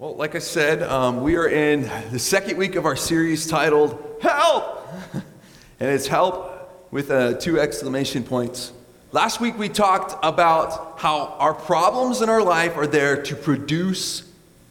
Well, like I said, we are in the second week of our series titled Help! And it's help with two exclamation points. Last week we talked about how our problems in our life are there to produce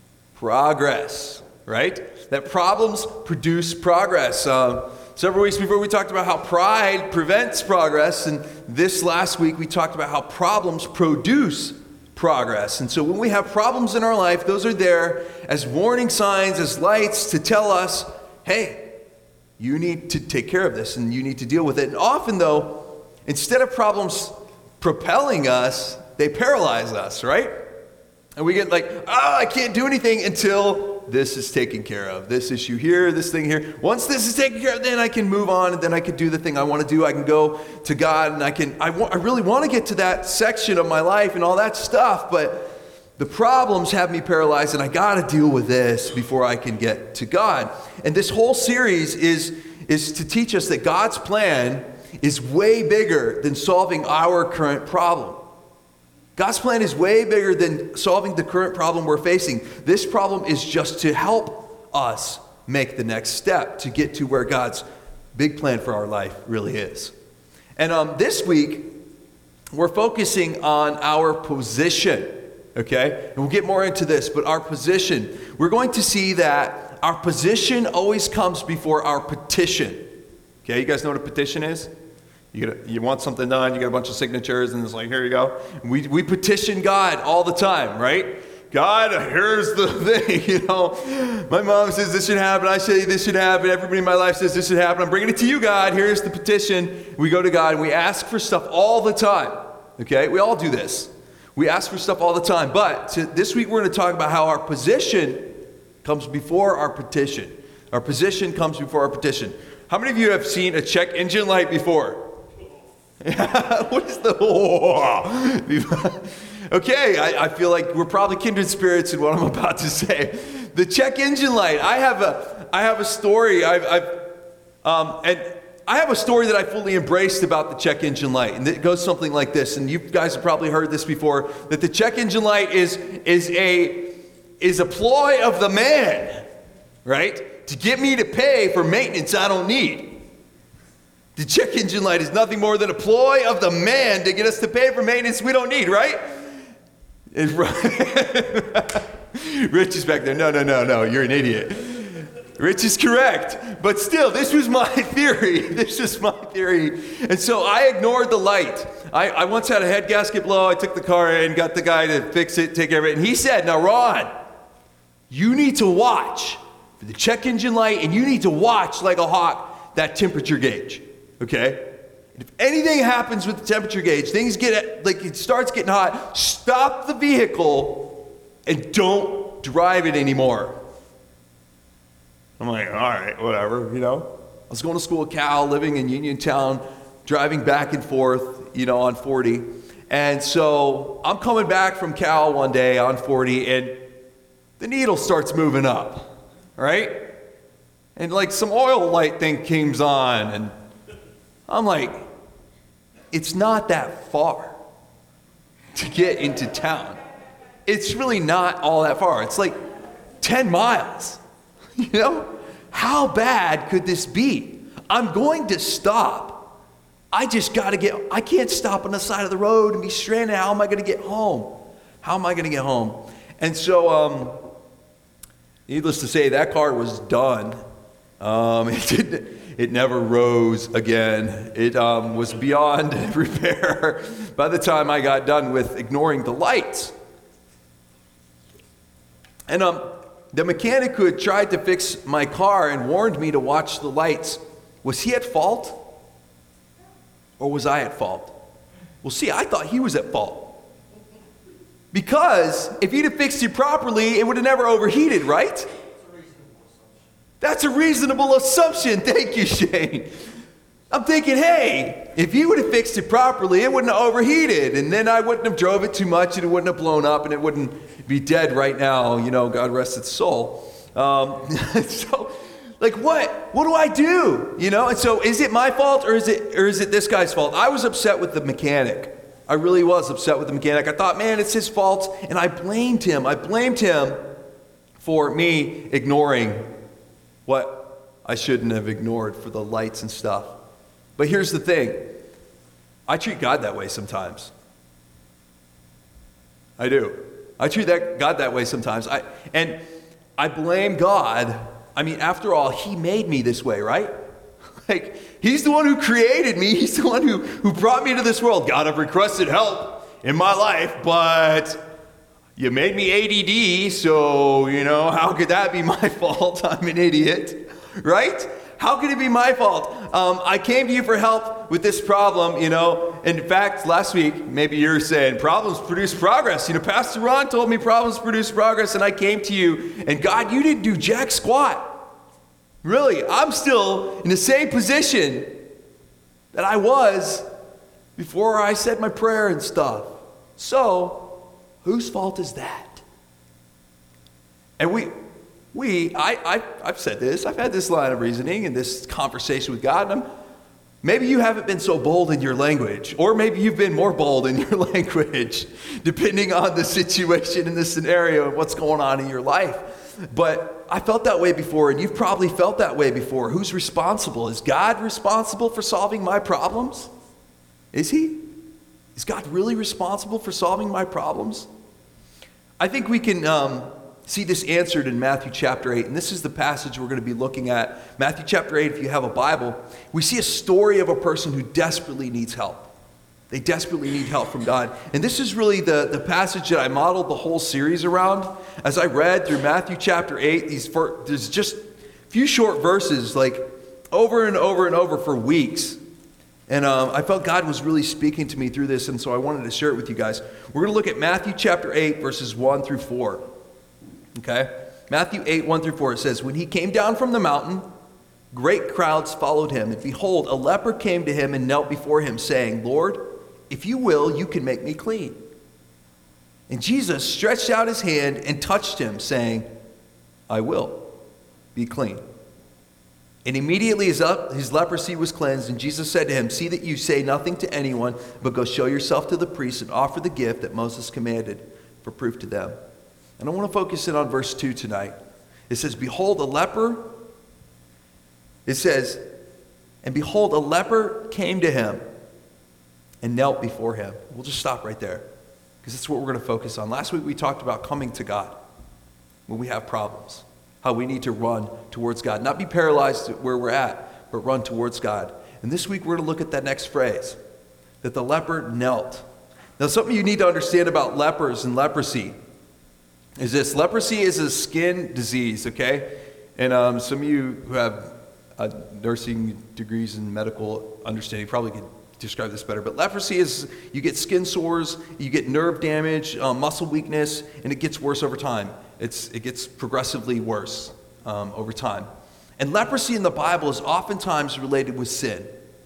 progress, right? That problems produce progress. Several weeks before we talked about how pride prevents progress, and this last week we talked about how problems produce progress. And so when we have problems in our life, those are there as warning signs, as lights to tell us, hey, you need to take care of this and you need to deal with it. And often though, instead of problems propelling us, they paralyze us, right? And we get like, I can't do anything until this is taken care of. This issue here, this thing here. Once this is taken care of, then I can move on and then I can do the thing I want to do. I can go to God and I really want to get to that section of my life and all that stuff, but the problems have me paralyzed and I got to deal with this before I can get to God. And this whole series is to teach us that God's plan is way bigger than solving our current problem. God's plan is way bigger than solving the current problem we're facing. This problem is just to help us make the next step to get to where God's big plan for our life really is. And this week, we're focusing on our position, okay? And we'll get more into this, but our position. We're going to see that our position always comes before our petition. Okay, you guys know what a petition is? You want something done, you get a bunch of signatures, and it's like, here you go. We petition God all the time, right? God, here's the thing, My mom says this should happen, I say this should happen, everybody in my life says this should happen. I'm bringing it to you, God, here's the petition. We go to God and we ask for stuff all the time, okay? We all do this. We ask for stuff all the time, but this week we're going to talk about how our position comes before our petition. Our position comes before our petition. How many of you have seen a check engine light before? What is the Okay, I feel like we're probably kindred spirits in what I'm about to say. The check engine light. I have a story. And I have a story that I fully embraced about the check engine light, and it goes something like this. And you guys have probably heard this before. That the check engine light is a ploy of the man, right? To get me to pay for maintenance I don't need. The check engine light is nothing more than a ploy of the man to get us to pay for maintenance we don't need, right? Rich is back there. No, you're an idiot. Rich is correct. But still, this was my theory. And so I ignored the light. I once had a head gasket blow. I took the car in, got the guy to fix it, take care of it. And he said, now, Ron, you need to watch for the check engine light, and you need to watch like a hawk that temperature gauge. Okay? And if anything happens with the temperature gauge, things get, like it starts getting hot, stop the vehicle and don't drive it anymore. I'm like, all right, whatever, I was going to school at Cal, living in Uniontown, driving back and forth, on 40. And so I'm coming back from Cal one day on 40 and the needle starts moving up, right? And like some oil light thing comes on and I'm like, it's not that far to get into town. It's really not all that far. It's like 10 miles. How bad could this be? I'm going to stop. I can't stop on the side of the road and be stranded. How am I going to get home? And so, needless to say, that car was done. It never rose again. It was beyond repair by the time I got done with ignoring the lights. And the mechanic who had tried to fix my car and warned me to watch the lights, was he at fault? Or was I at fault? Well, see, I thought he was at fault. Because if he'd have fixed it properly, it would have never overheated, right? That's a reasonable assumption. Thank you, Shane. I'm thinking, hey, if he would have fixed it properly, it wouldn't have overheated, and then I wouldn't have drove it too much, and it wouldn't have blown up, and it wouldn't be dead right now, God rest its soul. So, like, what do I do? And so is it my fault, or is it this guy's fault? I was upset with the mechanic. I really was upset with the mechanic. I thought, man, it's his fault, and I blamed him. for me ignoring what I shouldn't have ignored for the lights and stuff. But here's the thing. I treat God that way sometimes. I do. I treat God that way sometimes. And I blame God. I mean, after all, he made me this way, right? Like, he's the one who created me. He's the one who brought me to this world. God, I've requested help in my life, but you made me ADD, so, how could that be my fault? I'm an idiot, right? How could it be my fault? I came to you for help with this problem, In fact, last week, maybe you're saying problems produce progress. Pastor Ron told me problems produce progress, and I came to you, and God, you didn't do jack squat. Really, I'm still in the same position that I was before I said my prayer and stuff. So, whose fault is that? And I've said this, I've had this line of reasoning and this conversation with God, and maybe you haven't been so bold in your language, or maybe you've been more bold in your language, depending on the situation and the scenario and what's going on in your life. But I felt that way before, and you've probably felt that way before. Who's responsible? Is God responsible for solving my problems? Is he? Is God really responsible for solving my problems? I think we can see this answered in Matthew chapter 8, and this is the passage we're going to be looking at. Matthew chapter 8, if you have a Bible, we see a story of a person who desperately needs help. They desperately need help from God. And this is really the passage that I modeled the whole series around. As I read through Matthew chapter 8, there's just a few short verses, like over and over and over for weeks. And I felt God was really speaking to me through this, and so I wanted to share it with you guys. We're going to look at Matthew chapter 8, verses 1 through 4. Okay? Matthew 8, 1 through 4, it says, "When he came down from the mountain, great crowds followed him. And behold, a leper came to him and knelt before him, saying, 'Lord, if you will, you can make me clean.' And Jesus stretched out his hand and touched him, saying, 'I will, be clean.' And immediately his leprosy was cleansed, and Jesus said to him, 'See that you say nothing to anyone, but go show yourself to the priest and offer the gift that Moses commanded for proof to them.'" And I want to focus in on verse 2 tonight. It says, "Behold, a leper," it says, "and behold, a leper came to him and knelt before him." We'll just stop right there, because that's what we're going to focus on. Last week we talked about coming to God when we have problems, how we need to run towards God, not be paralyzed where we're at, but run towards God. And this week we're going to look at that next phrase, that the leper knelt. Now, something you need to understand about lepers and leprosy is this. Leprosy is a skin disease, okay? And some of you who have nursing degrees in medical understanding probably could describe this better. But leprosy is, you get skin sores, you get nerve damage, muscle weakness, and it gets worse over time. It gets progressively worse over time. And leprosy in the Bible is oftentimes related with sin.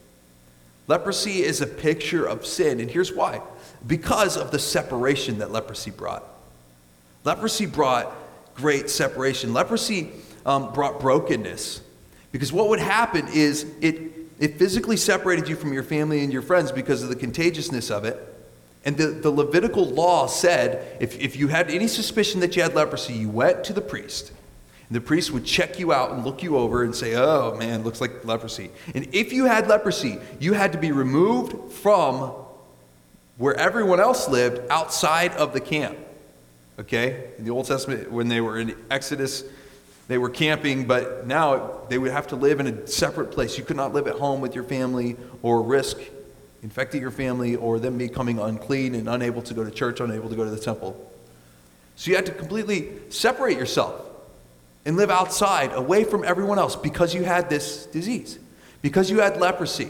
Leprosy is a picture of sin, and here's why. Because of the separation that leprosy brought. Leprosy brought great separation. Leprosy brought brokenness. Because what would happen is it physically separated you from your family and your friends because of the contagiousness of it. And the Levitical law said if you had any suspicion that you had leprosy, you went to the priest. And the priest would check you out and look you over and say, "Oh man, looks like leprosy." And if you had leprosy, you had to be removed from where everyone else lived outside of the camp. Okay? In the Old Testament, when they were in Exodus, they were camping, but now they would have to live in a separate place. You could not live at home with your family or risk infecting your family or them becoming unclean and unable to go to church, unable to go to the temple. So you had to completely separate yourself and live outside, away from everyone else, because you had this disease, because you had leprosy.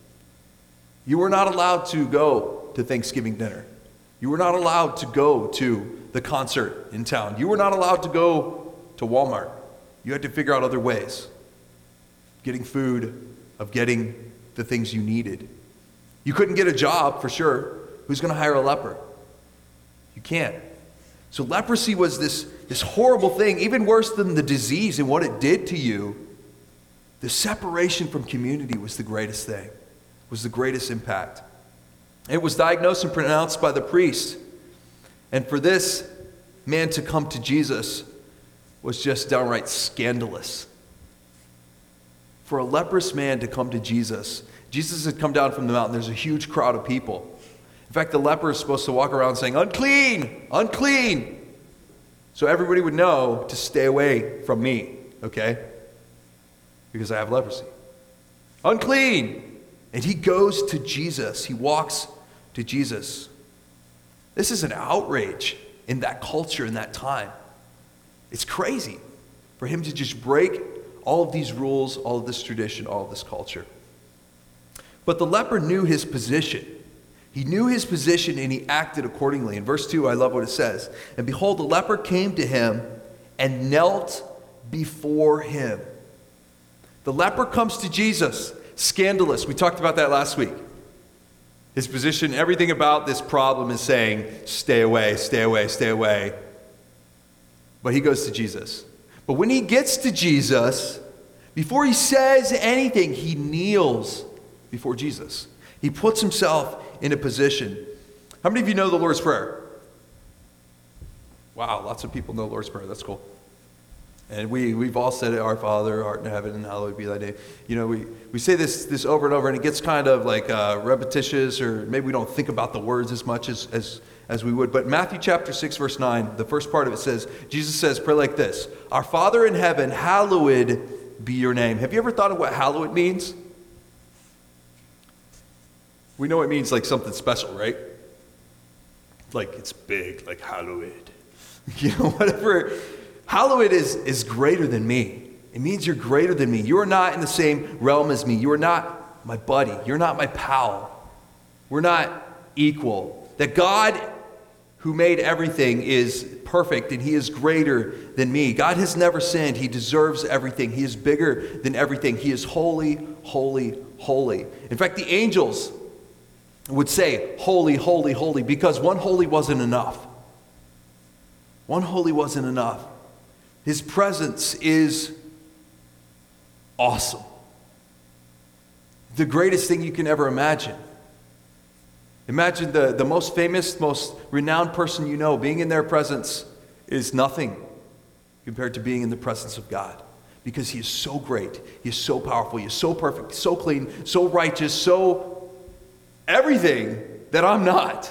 You were not allowed to go to Thanksgiving dinner. You were not allowed to go to the concert in town. You were not allowed to go to Walmart. You had to figure out other ways, getting food, of getting the things you needed. You couldn't get a job, for sure. Who's going to hire a leper? You can't. So leprosy was this horrible thing, even worse than the disease and what it did to you. The separation from community was the greatest thing, was the greatest impact. It was diagnosed and pronounced by the priest. And for this man to come to Jesus, was just downright scandalous. For a leprous man to come to Jesus, Jesus had come down from the mountain. There's a huge crowd of people. In fact, the leper is supposed to walk around saying, "Unclean, unclean." So everybody would know to stay away from me, okay? Because I have leprosy. Unclean. And he goes to Jesus. He walks to Jesus. This is an outrage in that culture, in that time. It's crazy for him to just break all of these rules, all of this tradition, all of this culture. But the leper knew his position. He knew his position and he acted accordingly. In verse 2, I love what it says. And behold, the leper came to him and knelt before him. The leper comes to Jesus. Scandalous. We talked about that last week. His position, everything about this problem is saying, stay away, stay away, stay away. But he goes to Jesus. But when he gets to Jesus, before he says anything, he kneels before Jesus. He puts himself in a position. How many of you know the Lord's Prayer? Wow, lots of people know the Lord's Prayer. That's cool. And we've all said it, Our Father, art in heaven, and hallowed be thy name. You know, we say this over and over, and it gets kind of like repetitious, or maybe we don't think about the words as much as we would. But Matthew chapter 6, verse 9, the first part of it says, Jesus says, pray like this: Our Father in heaven, hallowed be your name. Have you ever thought of what hallowed means? We know it means like something special, right? Like it's big, like hallowed. You know, whatever. Hallowed is greater than me. It means you're greater than me. You are not in the same realm as me. You are not my buddy. You're not my pal. We're not equal. That God, who made everything, is perfect and he is greater than me. God has never sinned. He deserves everything. He is bigger than everything. He is holy, holy, holy. In fact, the angels would say, holy, holy, holy, because one holy wasn't enough. One holy wasn't enough. His presence is awesome. The greatest thing you can ever imagine. Imagine the most famous, most renowned person you know. Being in their presence is nothing compared to being in the presence of God. Because he is so great. He is so powerful. He is so perfect, so clean, so righteous, so everything that I'm not.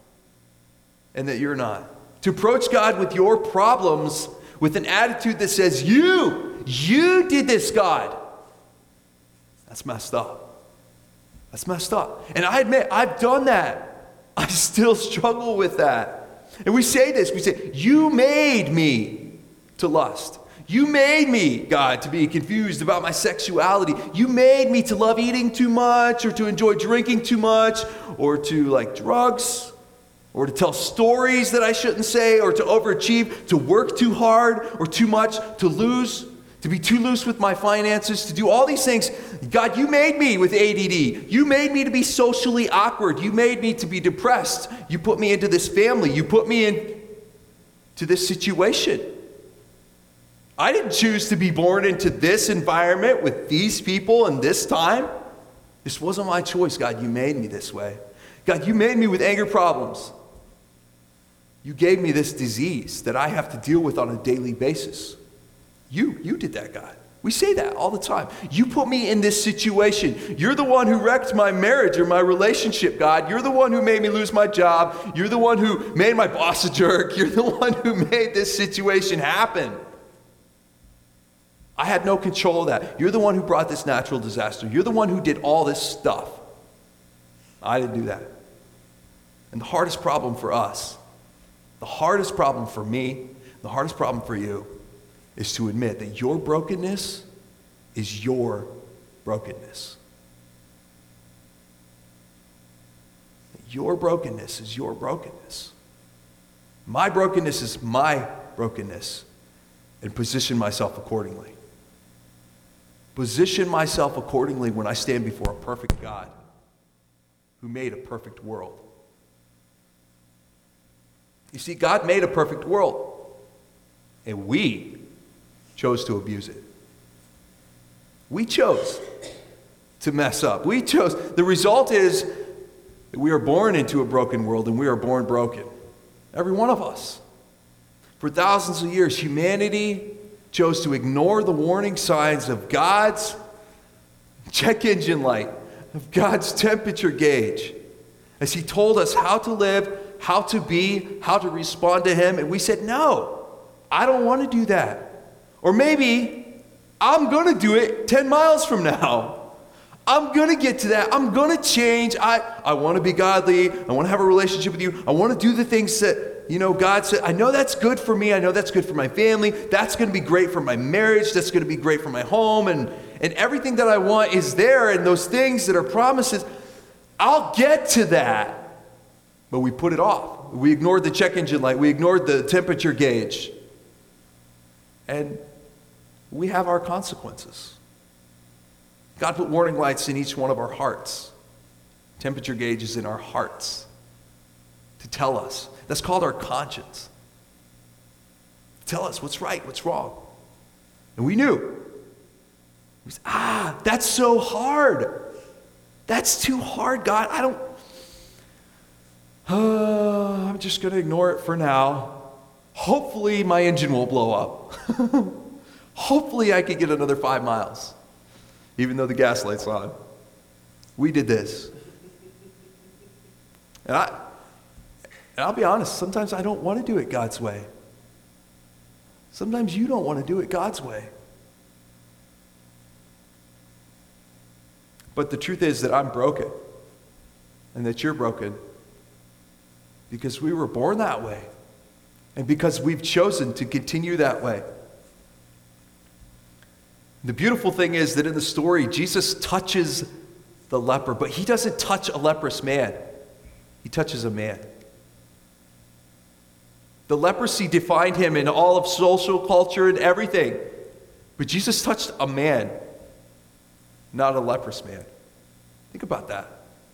And that you're not. To approach God with your problems with an attitude that says, you did this, God. That's messed up. That's messed up. And I admit, I've done that. I still struggle with that. And we say this, we say, you made me to lust. You made me, God, to be confused about my sexuality. You made me to love eating too much, or to enjoy drinking too much, or to like drugs, or to tell stories that I shouldn't say, or to overachieve, to work too hard or too much, to be too loose with my finances, to do all these things. God, you made me with ADD. You made me to be socially awkward. You made me to be depressed. You put me into this family. You put me into this situation. I didn't choose to be born into this environment with these people and this time. This wasn't my choice, God. You made me this way. God, you made me with anger problems. You gave me this disease that I have to deal with on a daily basis. You did that, God. We say that all the time. You put me in this situation. You're the one who wrecked my marriage or my relationship, God. You're the one who made me lose my job. You're the one who made my boss a jerk. You're the one who made this situation happen. I had no control of that. You're the one who brought this natural disaster. You're the one who did all this stuff. I didn't do that. And the hardest problem for us, the hardest problem for me, the hardest problem for you, is to admit that your brokenness is your brokenness. Your brokenness is your brokenness. My brokenness is my brokenness, and position myself accordingly. Position myself accordingly when I stand before a perfect God who made a perfect world. You see, God made a perfect world, and we chose to abuse it. We chose to mess up. We chose. The result is that we are born into a broken world, and we are born broken. Every one of us. For thousands of years, humanity chose to ignore the warning signs of God's check engine light, of God's temperature gauge, as he told us how to live, how to be, how to respond to him. And we said, no, I don't want to do that. Or maybe I'm going to do it 10 miles from now. I'm going to get to that. I'm going to change. I want to be godly. I want to have a relationship with you. I want to do the things that, God said. I know that's good for me. I know that's good for my family. That's going to be great for my marriage. That's going to be great for my home. And everything that I want is there. And those things that are promises, I'll get to that. But we put it off. We ignored the check engine light. We ignored the temperature gauge. And we have our consequences. God put warning lights in each one of our hearts. Temperature gauges in our hearts to tell us. That's called our conscience. Tell us what's right, what's wrong. And we knew. We said, that's so hard. That's too hard, God. I'm just going to ignore it for now. Hopefully my engine won't blow up. Hopefully I can get another 5 miles. Even though the gas light's on. We did this. And I'll be honest, sometimes I don't want to do it God's way. Sometimes you don't want to do it God's way. But the truth is that I'm broken. And that you're broken. Because we were born that way. And because we've chosen to continue that way. The beautiful thing is that in the story, Jesus touches the leper, but he doesn't touch a leprous man. He touches a man. The leprosy defined him in all of social culture and everything. But Jesus touched a man, not a leprous man. Think about that.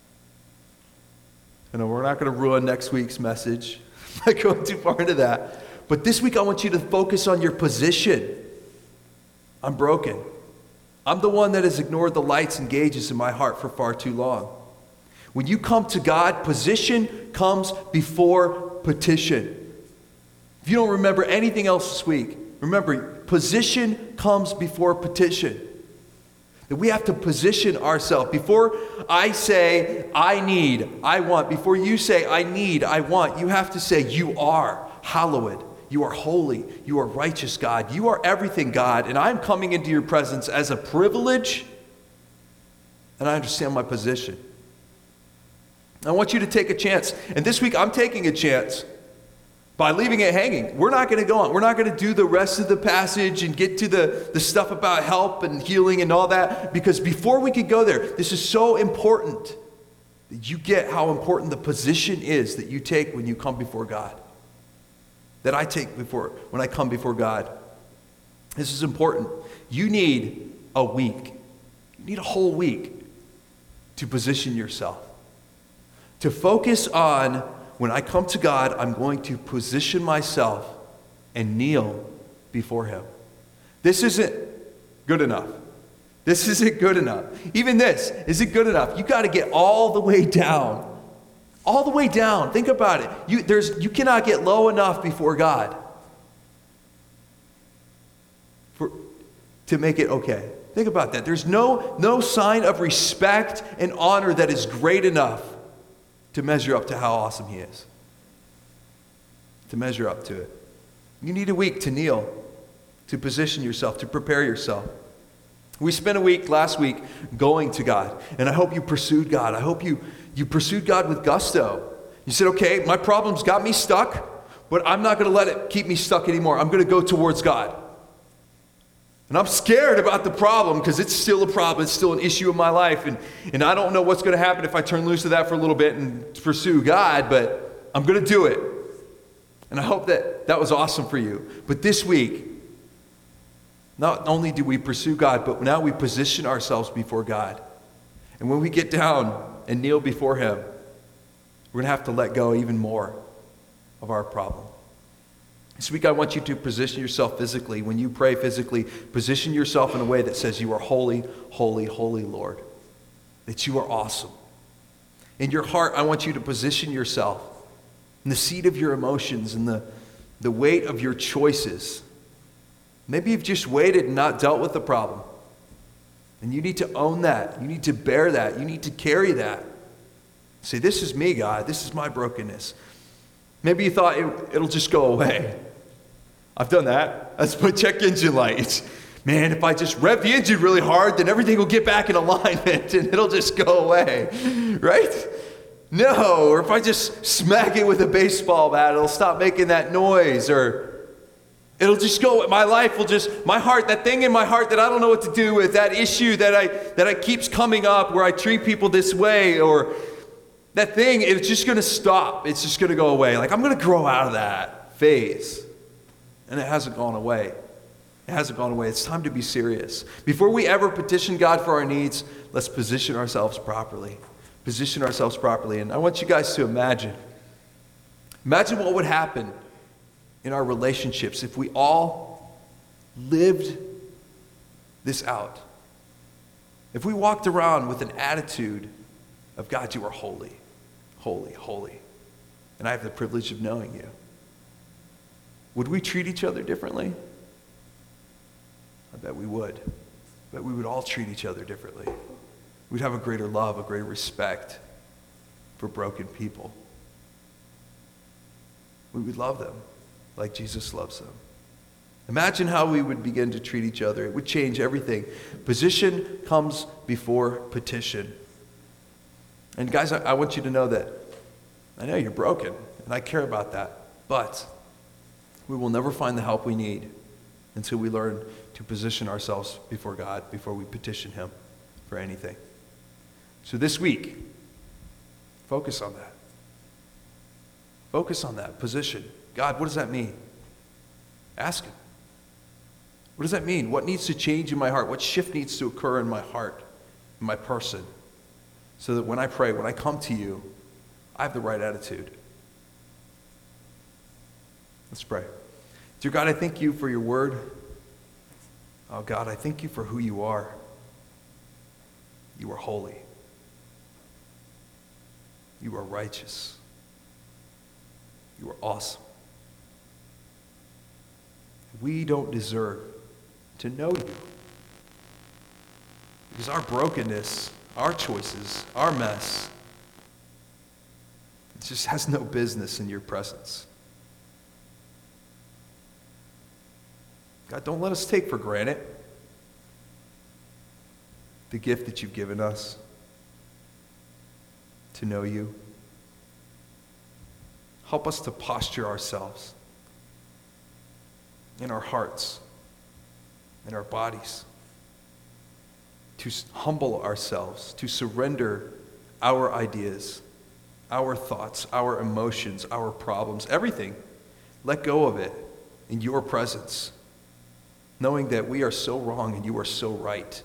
I know we're not going to ruin next week's message by going too far into that. But this week I want you to focus on your position. I'm broken. I'm the one that has ignored the lights and gauges in my heart for far too long. When you come to God, position comes before petition. If you don't remember anything else this week, remember, position comes before petition. That we have to position ourselves. Before I say, I need, I want, before you say, I need, I want, you have to say, you are hallowed. You are holy. You are righteous, God. You are everything, God. And I'm coming into your presence as a privilege. And I understand my position. I want you to take a chance. And this week, I'm taking a chance by leaving it hanging. We're not going to go on. We're not going to do the rest of the passage and get to the stuff about help and healing and all that. Because before we could go there, this is so important that you get how important the position is that you take when you come before God. That I take when I come before God. This is important. You need a week. You need a whole week to position yourself. To focus on, when I come to God, I'm going to position myself and kneel before him. This isn't good enough. This isn't good enough. Even this isn't good enough. You got to get all the way down. All the way down. Think about it. You cannot get low enough before God to make it okay. Think about that. There's no sign of respect and honor that is great enough to measure up to how awesome he is. To measure up to it. You need a week to kneel, to position yourself, to prepare yourself. We spent a week last week going to God, and I hope you pursued God. I hope you pursued God with gusto. You said, okay, my problem's got me stuck, but I'm not going to let it keep me stuck anymore. I'm going to go towards God. And I'm scared about the problem because it's still a problem. It's still an issue in my life. And I don't know what's going to happen if I turn loose of that for a little bit and pursue God, but I'm going to do it. And I hope that was awesome for you. But this week, not only do we pursue God, but now we position ourselves before God. And when we get down and kneel before him, we're going to have to let go even more of our problem. This week I want you to position yourself physically. When you pray physically, position yourself in a way that says you are holy, holy, holy, Lord. That you are awesome. In your heart, I want you to position yourself in the seat of your emotions and the weight of your choices. Maybe you've just waited and not dealt with the problem. And you need to own that. You need to bear that. You need to carry that. Say, this is me, God. This is my brokenness. Maybe you thought it'll just go away. I've done that. That's put check engine lights. Man, if I just rev the engine really hard, then everything will get back in alignment and it'll just go away. Right? No. Or if I just smack it with a baseball bat, it'll stop making that noise. Or it'll just go, my life will just, my heart, that thing in my heart that I don't know what to do with, that issue that I keeps coming up where I treat people this way, or that thing, it's just going to stop. It's just going to go away. Like, I'm going to grow out of that phase. And it hasn't gone away. It hasn't gone away. It's time to be serious. Before we ever petition God for our needs, let's position ourselves properly. Position ourselves properly. And I want you guys to imagine what would happen in our relationships if we all lived this out. If we walked around with an attitude of, God, you are holy, holy, holy, and I have the privilege of knowing you, would we treat each other differently? I bet we would. I bet we would all treat each other differently. We'd have a greater love, a greater respect for broken people. We would love them like Jesus loves them. Imagine how we would begin to treat each other. It would change everything. Position comes before petition. And guys, I want you to know that I know you're broken, and I care about that, but we will never find the help we need until we learn to position ourselves before God, before we petition Him for anything. So this week, focus on that. Focus on that position. God, what does that mean? Ask Him. What does that mean? What needs to change in my heart? What shift needs to occur in my heart, in my person, so that when I pray, when I come to you, I have the right attitude? Let's pray. Dear God, I thank you for your word. Oh God, I thank you for who you are. You are holy. You are righteous. You are awesome. We don't deserve to know you, because our brokenness, our choices, our mess, it just has no business in your presence. God, don't let us take for granted the gift that you've given us to know you. Help us to posture ourselves in our hearts, in our bodies, to humble ourselves, to surrender our ideas, our thoughts, our emotions, our problems, everything. Let go of it in your presence, knowing that we are so wrong and you are so right.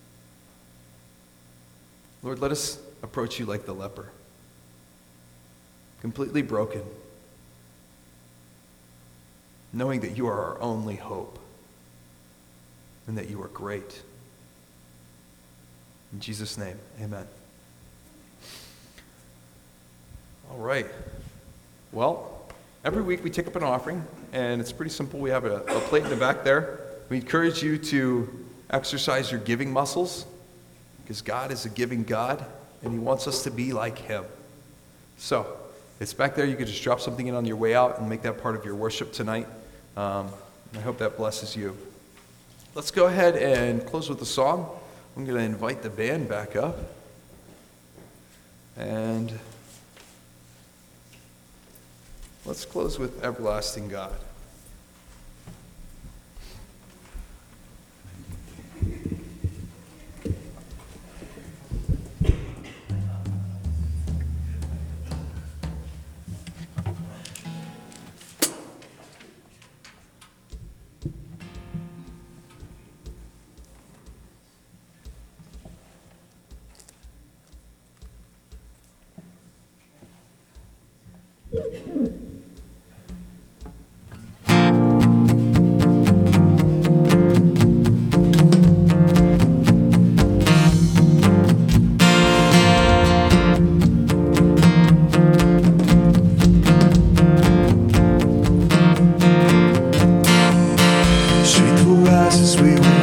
Lord, let us approach you like the leper, completely broken, knowing that you are our only hope and that you are great. In Jesus' name, amen. All right. Well, every week we take up an offering, and it's pretty simple. We have a plate in the back there. We encourage you to exercise your giving muscles, because God is a giving God, and He wants us to be like Him. So, it's back there. You could just drop something in on your way out and make that part of your worship tonight. I hope that blesses you. Let's go ahead and close with a song. I'm going to invite the band back up. And let's close with Everlasting God. Sweet Jesus, we wait.